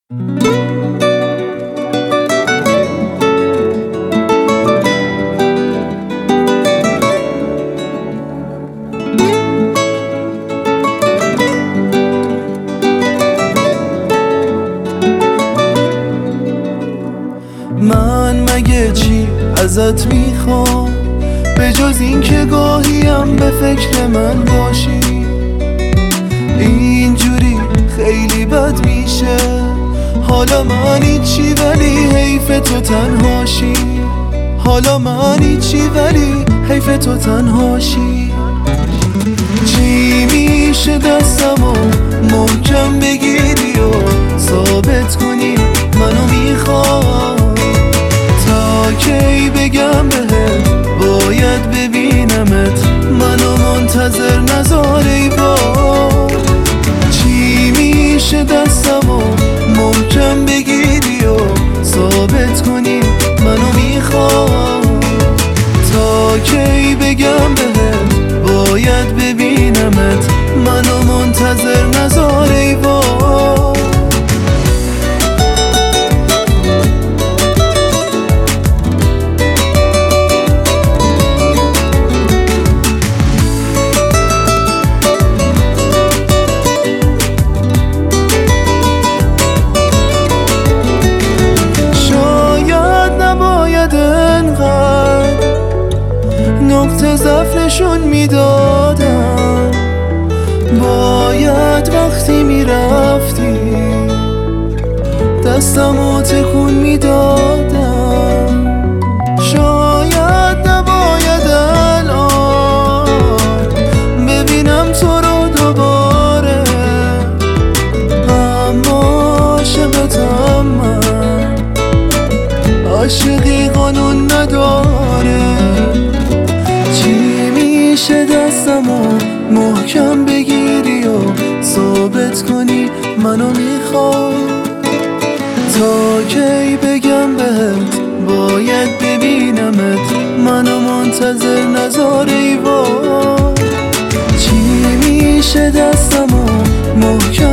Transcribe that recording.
من مگه چی ازت میخوام به جز این که گاهیم به فکر من باشی؟ اینجوری خیلی بد میشه، حالا من هیچی ولی حیف تو تنهاشی. حالا من هیچی ولی حیف تو تنهاشی. چی میشه دستمو محکم بگیری و ثابت کنی منو میخوام؟ تا کی بگم بهت باید ببینمت، منو منتظر نذار ای بار. چی میشه دستمو محکم بگیری و ثابت کنی منو میخوام؟ تا کی بگم بهت باید ببینمت، منو منتظر نذار ای بار. نقطه ضعف نشون میدادم، باید وقتی میرفتی دستمو تکون میدادم. شاید نباید الان ببینم تو رو دوباره، اما عاشقتم من، عاشقی قانون نداره. میشه دستمو محکم بگیری و ثابت کنی منو میخوای؟ تا کی بگم بهت باید ببینمت، منو منتظر نذار ای وای. چی میشه دستمو محکم